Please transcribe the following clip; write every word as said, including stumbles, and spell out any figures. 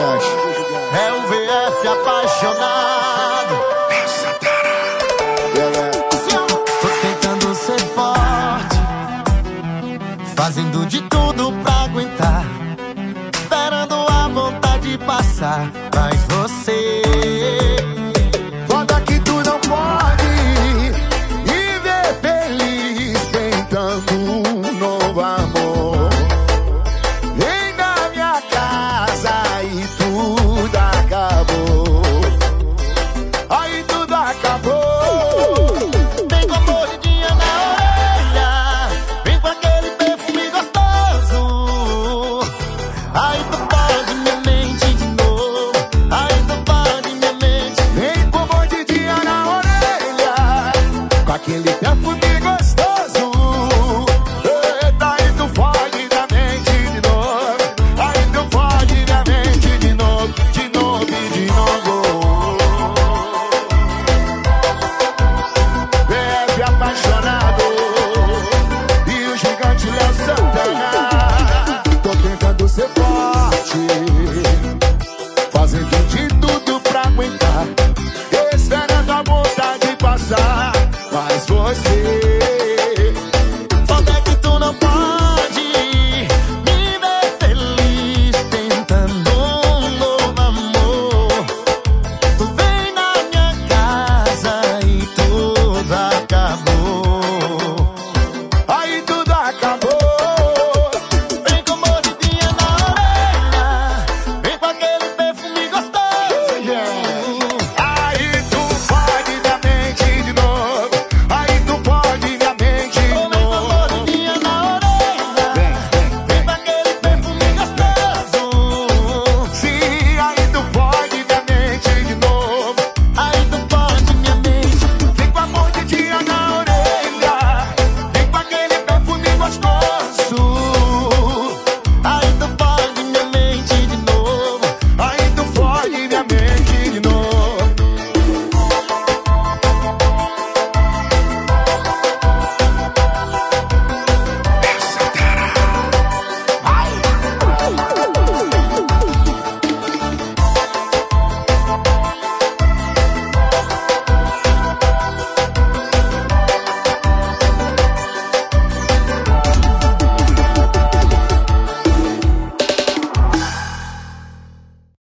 gigante. É o V F apaixonado. Tô tentando ser forte, fazendo de tudo pra aguentar, esperando a vontade passar. Mas você Foda que tu não pode viver feliz tentando um novo amor. Vem na minha casa e tudo acabou. Aí tudo acabou. vem com mordidinha na orelha, vem com aquele perfume gostoso. Aí tu pode minha mente de novo, aí tu pode minha mente. Vem com mordidinha na orelha, com aquele